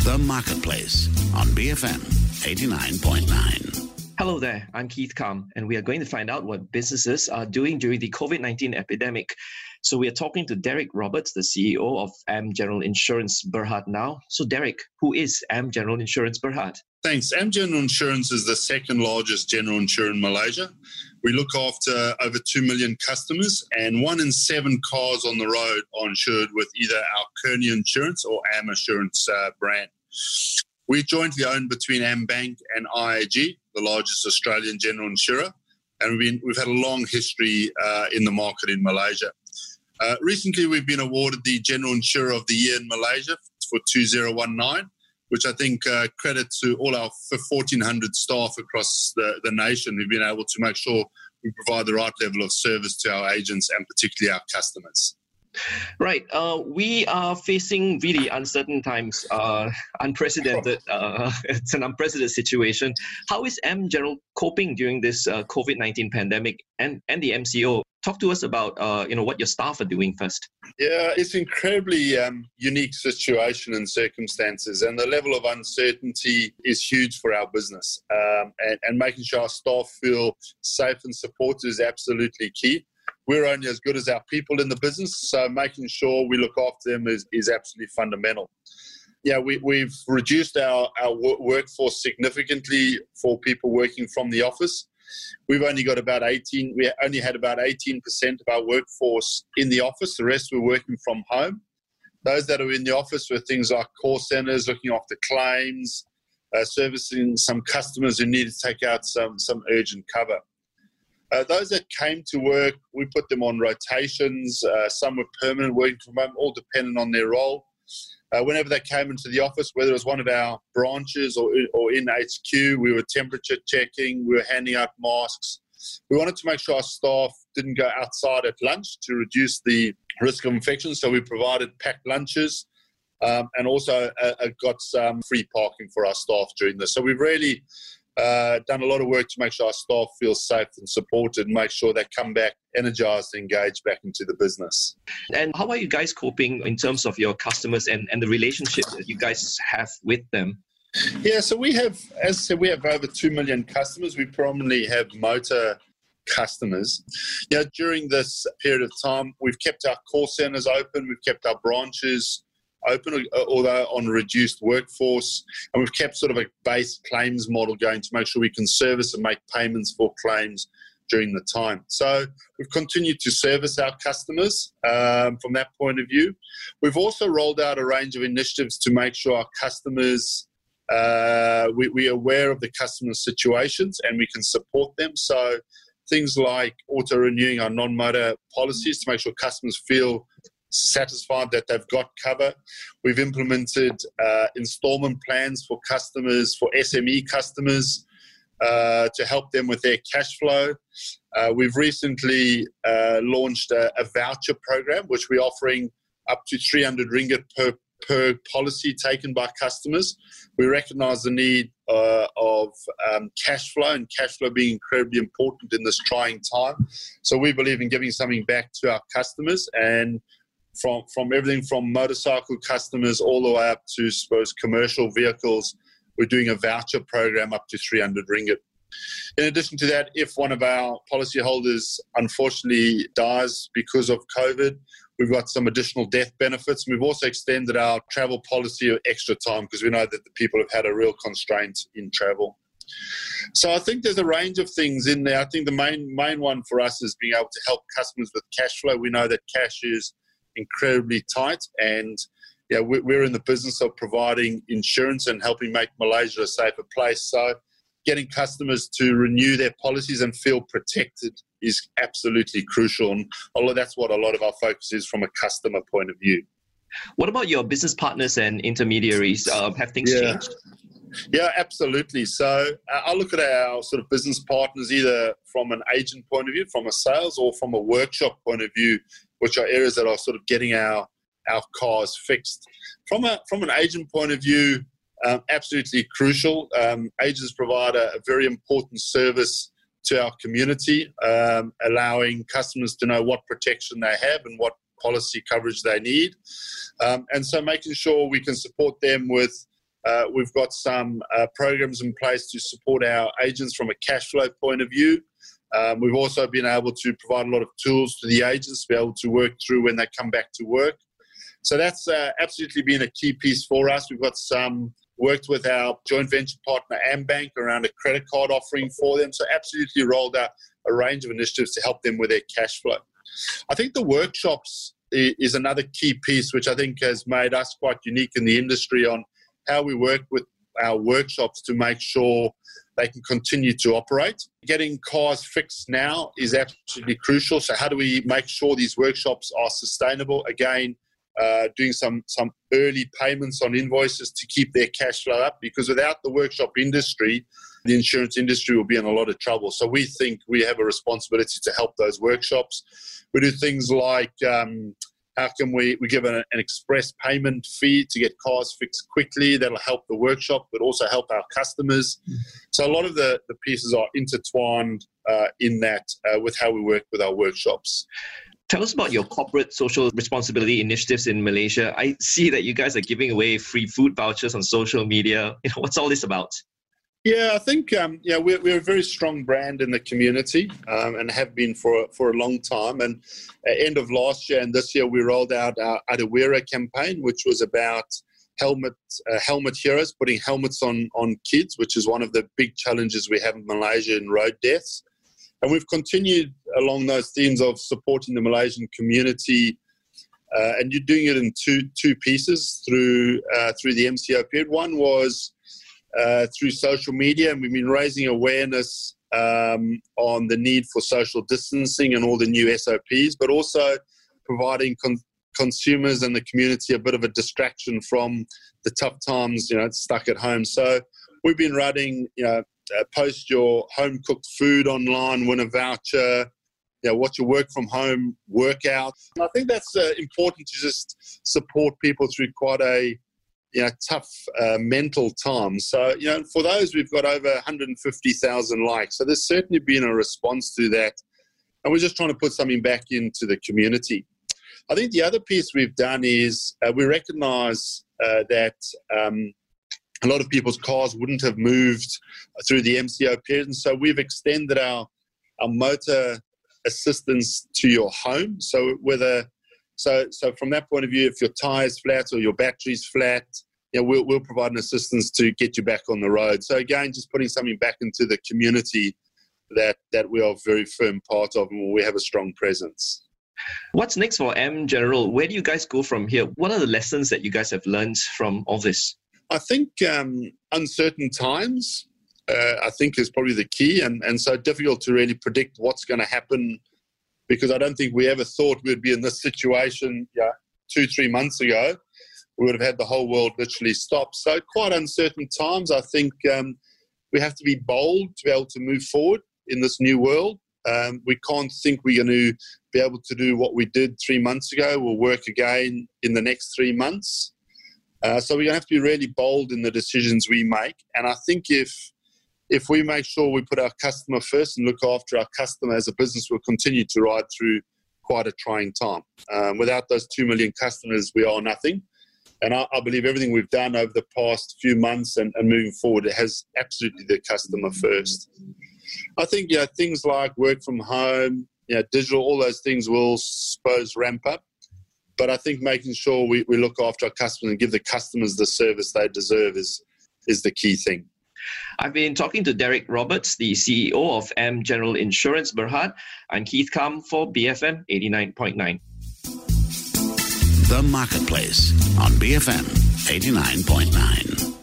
The Marketplace on BFM 89.9. Hello there, I'm Keith Kam, and we are going to find out what businesses are doing during the COVID-19 epidemic. So we are talking to Derek Roberts, the CEO of Am General Insurance Berhad now. So Derek, who is Am General Insurance Berhad? Thanks. Am General Insurance is the second largest general insurer in Malaysia. We look after over 2 million customers, and 1 in 7 cars on the road are insured with either our Kearney Insurance or Am Assurance brand. We jointly own between AmBank and IAG, the largest Australian general insurer, and we've had a long history in the market in Malaysia. Recently, we've been awarded the General Insurer of the Year in Malaysia for 2019, which I think credit to all our 1,400 staff across the nation who've been able to make sure we provide the right level of service to our agents and particularly our customers. Right. We are facing really uncertain times, unprecedented. It's an unprecedented situation. How is Am General coping during this COVID-19 pandemic and the MCO? Talk to us about what your staff are doing first. Yeah, it's incredibly unique situation and circumstances, and the level of uncertainty is huge for our business. And making sure our staff feel safe and supported is absolutely key. We're only as good as our people in the business, so making sure we look after them is absolutely fundamental. Yeah, we've reduced our workforce significantly for people working from the office. We only had about 18% of our workforce in the office. The rest were working from home. Those that are in the office were things like call centres, looking after claims, servicing some customers who needed to take out some urgent cover. Those that came to work, we put them on rotations. Some were permanent working from home, all dependent on their role. Whenever they came into the office, whether it was one of our branches or in HQ, we were temperature checking, we were handing out masks. We wanted to make sure our staff didn't go outside at lunch to reduce the risk of infection, so we provided packed lunches and also got some free parking for our staff during this. So we've really done a lot of work to make sure our staff feel safe and supported and make sure they come back energized and engaged back into the business. And how are you guys coping in terms of your customers and the relationship that you guys have with them? Yeah, so we have, as I said, we have over 2 million customers. We predominantly have motor customers. During this period of time, we've kept our call centres open, we've kept our branches open, although on reduced workforce, and we've kept sort of a base claims model going to make sure we can service and make payments for claims during the time. So we've continued to service our customers from that point of view. We've also rolled out a range of initiatives to make sure our customers, we're aware of the customer situations and we can support them. So things like auto-renewing our non-motor policies to make sure customers feel satisfied that they've got cover. We've implemented installment plans for customers, for SME customers, to help them with their cash flow. We've recently launched a voucher program, which we're offering up to 300 ringgit per policy taken by customers. We recognise the need of cash flow, and cash flow being incredibly important in this trying time. So we believe in giving something back to our customers, and from everything from motorcycle customers all the way up to, I suppose, commercial vehicles, we're doing a voucher program up to 300 ringgit. In addition to that, if one of our policyholders unfortunately dies because of COVID, we've got some additional death benefits. We've also extended our travel policy of extra time because we know that the people have had a real constraint in travel. So I think there's a range of things in there. I think the main one for us is being able to help customers with cash flow. We know that cash is incredibly tight, and we're in the business of providing insurance and helping make Malaysia a safer place. So getting customers to renew their policies and feel protected is absolutely crucial, and that's what a lot of our focus is from a customer point of view. What about your business partners and intermediaries? Have things changed? Yeah, absolutely. So I look at our sort of business partners either from an agent point of view, from a sales, or from a workshop point of view, which are areas that are sort of getting our cars fixed. From an agent point of view, absolutely crucial. Agents provide a very important service to our community, allowing customers to know what protection they have and what policy coverage they need. And so making sure we can support them with We've got some programs in place to support our agents from a cash flow point of view. We've also been able to provide a lot of tools to the agents to be able to work through when they come back to work. So that's absolutely been a key piece for us. We've got worked with our joint venture partner AmBank around a credit card offering for them. So absolutely rolled out a range of initiatives to help them with their cash flow. I think the workshops is another key piece, which I think has made us quite unique in the industry on how we work with our workshops to make sure they can continue to operate. Getting cars fixed now is absolutely crucial. So how do we make sure these workshops are sustainable? Again, doing some early payments on invoices to keep their cash flow up, because without the workshop industry, the insurance industry will be in a lot of trouble. So we think we have a responsibility to help those workshops. We do things like how can we give an express payment fee to get cars fixed quickly. That'll help the workshop, but also help our customers. So a lot of the pieces are intertwined in that with how we work with our workshops. Tell us about your corporate social responsibility initiatives in Malaysia. I see that you guys are giving away free food vouchers on social media. What's all this about? Yeah, I think we're a very strong brand in the community and have been for a long time. And at the end of last year and this year, we rolled out our Adawira campaign, which was about helmet heroes, putting helmets on kids, which is one of the big challenges we have in Malaysia in road deaths. And we've continued along those themes of supporting the Malaysian community, and you're doing it in two pieces through the MCO period. One was through social media, and we've been raising awareness on the need for social distancing and all the new SOPs, but also providing consumers and the community a bit of a distraction from the tough times, stuck at home. So we've been running, post your home-cooked food online, win a voucher, watch your work-from-home workout. And I think that's important to just support people through quite a tough mental time. So, for those, we've got over 150,000 likes. So there's certainly been a response to that. And we're just trying to put something back into the community. I think the other piece we've done is we recognise that a lot of people's cars wouldn't have moved through the MCO period. And so we've extended our motor assistance to your home. So So from that point of view, if your tyre's flat or your battery's flat, we'll provide an assistance to get you back on the road. So again, just putting something back into the community that we are a very firm part of and where we have a strong presence. What's next for M General? Where do you guys go from here? What are the lessons that you guys have learned from all this? I think uncertain times, I think, is probably the key, and so difficult to really predict what's going to happen, because I don't think we ever thought we'd be in this situation 2-3 months ago. We would have had the whole world literally stop. So quite uncertain times. I think we have to be bold to be able to move forward in this new world. We can't think we're going to be able to do what we did 3 months ago. We'll work again in the next 3 months. So we're going to have to be really bold in the decisions we make. And I think if we make sure we put our customer first and look after our customer as a business, we'll continue to ride through quite a trying time. Without those 2 million customers, we are nothing. And I believe everything we've done over the past few months and moving forward, it has absolutely the customer first. I think things like work from home, digital, all those things will, suppose, ramp up. But I think making sure we look after our customers and give the customers the service they deserve is the key thing. I've been talking to Derek Roberts, the CEO of M General Insurance Berhad. I'm Keith Kam for BFM 89.9. The Marketplace on BFM 89.9.